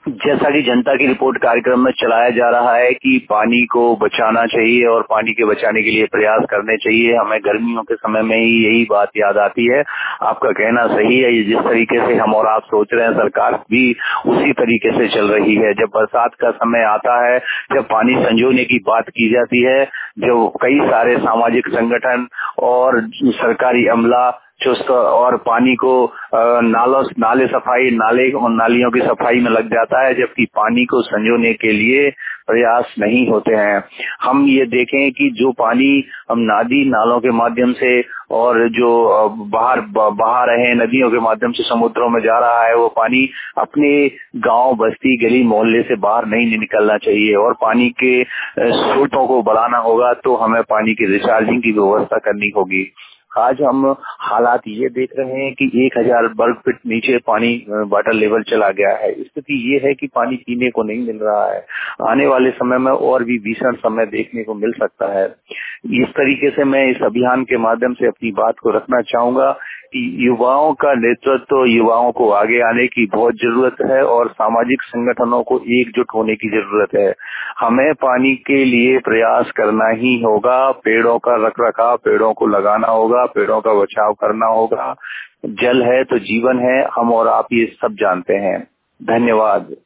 जैसा कि जनता की रिपोर्ट कार्यक्रम में चलाया जा रहा है कि पानी को बचाना चाहिए और पानी के बचाने के लिए प्रयास करने चाहिए। हमें गर्मियों के समय में ही यही बात याद आती है। आपका कहना सही है, जिस तरीके से हम और आप सोच रहे हैं सरकार भी उसी तरीके से चल रही है। जब बरसात का समय आता है, जब पानी संजोने की बात की जाती है, जो कई सारे सामाजिक संगठन और सरकारी अमला चुस्त और पानी को नाले सफाई नालियों की सफाई में लग जाता है, जबकि पानी को संजोने के लिए प्रयास नहीं होते हैं। हम ये देखें कि जो पानी हम नदी नालों के माध्यम से और जो बहा रहे हैं नदियों के माध्यम से समुद्रों में जा रहा है, वो पानी अपने गांव बस्ती गली मोहल्ले से बाहर नहीं निकलना चाहिए। और पानी के स्रोतों को बढ़ाना होगा तो हमें पानी की रिचार्जिंग की व्यवस्था करनी होगी। आज हम हालात ये देख रहे हैं कि 1000 वर्ग फीट नीचे पानी वाटर लेवल चला गया है। स्थिति ये है कि पानी पीने को नहीं मिल रहा है। आने वाले समय में और भी भीषण समय देखने को मिल सकता है। इस तरीके से मैं इस अभियान के माध्यम से अपनी बात को रखना चाहूंगा कि युवाओं का नेतृत्व, युवाओं को आगे आने की बहुत जरूरत है और सामाजिक संगठनों को एकजुट होने की जरूरत है। हमें पानी के लिए प्रयास करना ही होगा। पेड़ों का रखरखाव, पेड़ों को लगाना होगा, पेड़ों का बचाव करना होगा। जल है तो जीवन है, हम और आप ये सब जानते हैं। धन्यवाद।